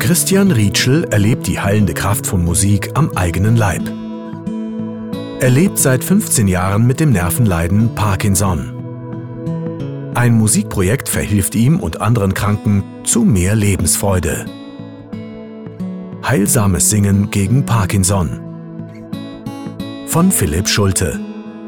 Christian Rietschel erlebt die heilende Kraft von Musik am eigenen Leib. Er lebt seit 15 Jahren mit dem Nervenleiden Parkinson. Ein Musikprojekt verhilft ihm und anderen Kranken zu mehr Lebensfreude. Heilsames Singen gegen Parkinson von Philipp Schulte.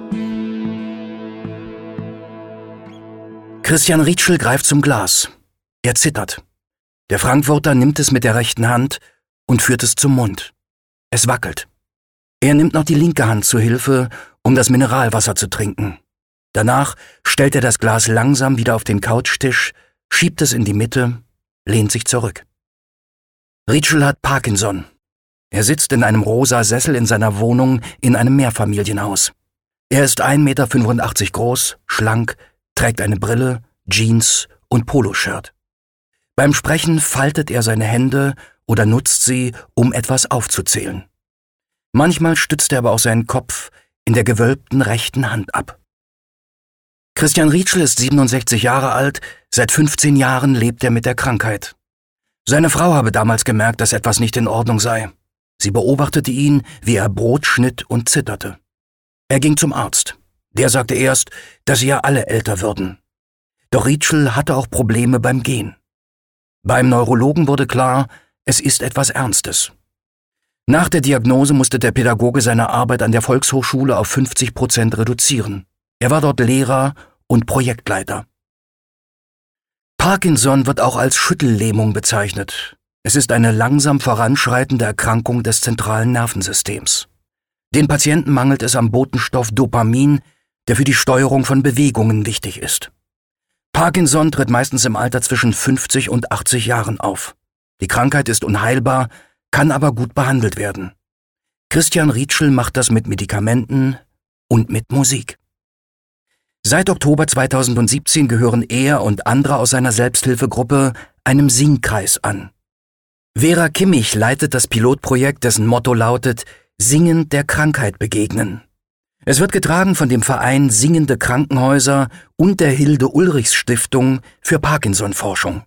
Christian Rietschel greift zum Glas. Er zittert. Der Frankfurter nimmt es mit der rechten Hand und führt es zum Mund. Es wackelt. Er nimmt noch die linke Hand zu Hilfe, um das Mineralwasser zu trinken. Danach stellt er das Glas langsam wieder auf den Couchtisch, schiebt es in die Mitte, lehnt sich zurück. Rietschel hat Parkinson. Er sitzt in einem rosa Sessel in seiner Wohnung in einem Mehrfamilienhaus. Er ist 1,85 Meter groß, schlank, trägt eine Brille, Jeans und Poloshirt. Beim Sprechen faltet er seine Hände oder nutzt sie, um etwas aufzuzählen. Manchmal stützt er aber auch seinen Kopf in der gewölbten rechten Hand ab. Christian Rietschel ist 67 Jahre alt, seit 15 Jahren lebt er mit der Krankheit. Seine Frau habe damals gemerkt, dass etwas nicht in Ordnung sei. Sie beobachtete ihn, wie er Brot schnitt und zitterte. Er ging zum Arzt. Der sagte erst, dass sie ja alle älter würden. Doch Rietschel hatte auch Probleme beim Gehen. Beim Neurologen wurde klar, es ist etwas Ernstes. Nach der Diagnose musste der Pädagoge seine Arbeit an der Volkshochschule auf 50% reduzieren. Er war dort Lehrer und Projektleiter. Parkinson wird auch als Schüttellähmung bezeichnet. Es ist eine langsam voranschreitende Erkrankung des zentralen Nervensystems. Den Patienten mangelt es am Botenstoff Dopamin, der für die Steuerung von Bewegungen wichtig ist. Parkinson tritt meistens im Alter zwischen 50 und 80 Jahren auf. Die Krankheit ist unheilbar, kann aber gut behandelt werden. Christian Rietschel macht das mit Medikamenten und mit Musik. Seit Oktober 2017 gehören er und andere aus seiner Selbsthilfegruppe einem Singkreis an. Vera Kimmich leitet das Pilotprojekt, dessen Motto lautet »Singend der Krankheit begegnen«. Es wird getragen von dem Verein Singende Krankenhäuser und der Hilde-Ulrichs-Stiftung für Parkinson-Forschung.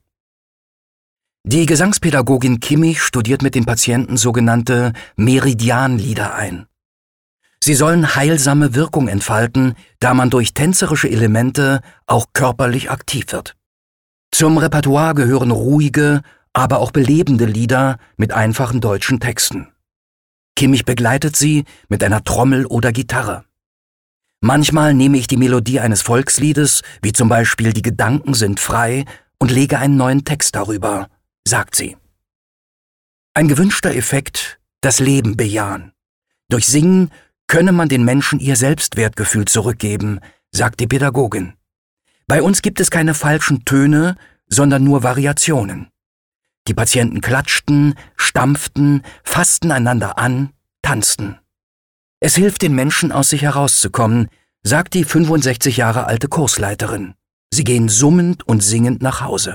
Die Gesangspädagogin Kimmich studiert mit den Patienten sogenannte Meridianlieder ein. Sie sollen heilsame Wirkung entfalten, da man durch tänzerische Elemente auch körperlich aktiv wird. Zum Repertoire gehören ruhige, aber auch belebende Lieder mit einfachen deutschen Texten. Kimmich begleitet sie mit einer Trommel oder Gitarre. Manchmal nehme ich die Melodie eines Volksliedes, wie zum Beispiel »Die Gedanken sind frei«, und lege einen neuen Text darüber, sagt sie. Ein gewünschter Effekt, das Leben bejahen. Durch Singen könne man den Menschen ihr Selbstwertgefühl zurückgeben, sagt die Pädagogin. Bei uns gibt es keine falschen Töne, sondern nur Variationen. Die Patienten klatschten, stampften, fassten einander an, tanzten. Es hilft den Menschen, aus sich herauszukommen, sagt die 65 Jahre alte Kursleiterin. Sie gehen summend und singend nach Hause.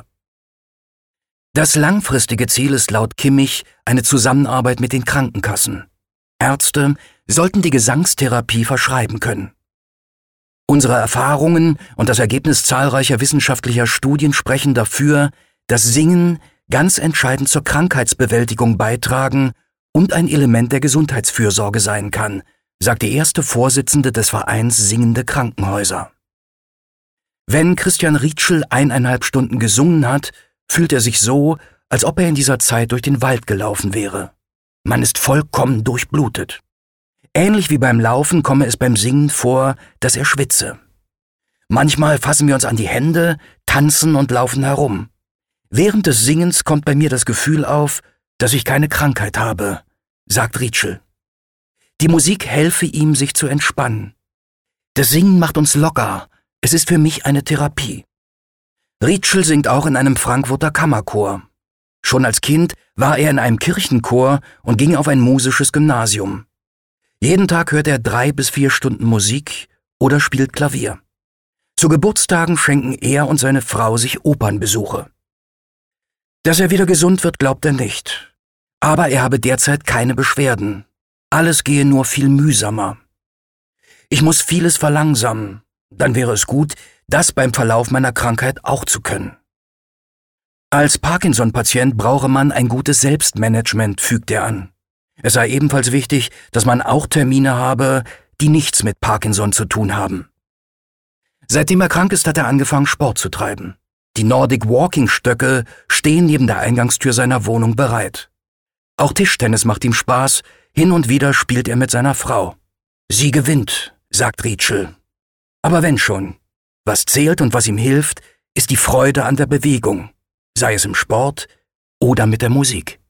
Das langfristige Ziel ist laut Kimmich eine Zusammenarbeit mit den Krankenkassen. Ärzte sollten die Gesangstherapie verschreiben können. Unsere Erfahrungen und das Ergebnis zahlreicher wissenschaftlicher Studien sprechen dafür, dass Singen ganz entscheidend zur Krankheitsbewältigung beitragen und ein Element der Gesundheitsfürsorge sein kann, sagt die erste Vorsitzende des Vereins Singende Krankenhäuser. Wenn Christian Rietschel 1,5 Stunden gesungen hat, fühlt er sich so, als ob er in dieser Zeit durch den Wald gelaufen wäre. Man ist vollkommen durchblutet. Ähnlich wie beim Laufen komme es beim Singen vor, dass er schwitze. Manchmal fassen wir uns an die Hände, tanzen und laufen herum. Während des Singens kommt bei mir das Gefühl auf, dass ich keine Krankheit habe, sagt Rietschel. Die Musik helfe ihm, sich zu entspannen. Das Singen macht uns locker, es ist für mich eine Therapie. Rietschel singt auch in einem Frankfurter Kammerchor. Schon als Kind war er in einem Kirchenchor und ging auf ein musisches Gymnasium. Jeden Tag hört er 3 bis 4 Stunden Musik oder spielt Klavier. Zu Geburtstagen schenken er und seine Frau sich Opernbesuche. Dass er wieder gesund wird, glaubt er nicht. Aber er habe derzeit keine Beschwerden. Alles gehe nur viel mühsamer. Ich muss vieles verlangsamen. Dann wäre es gut, das beim Verlauf meiner Krankheit auch zu können. Als Parkinson-Patient brauche man ein gutes Selbstmanagement, fügt er an. Es sei ebenfalls wichtig, dass man auch Termine habe, die nichts mit Parkinson zu tun haben. Seitdem er krank ist, hat er angefangen, Sport zu treiben. Die Nordic Walking Stöcke stehen neben der Eingangstür seiner Wohnung bereit. Auch Tischtennis macht ihm Spaß, hin und wieder spielt er mit seiner Frau. Sie gewinnt, sagt Rietschel. Aber wenn schon. Was zählt und was ihm hilft, ist die Freude an der Bewegung, sei es im Sport oder mit der Musik.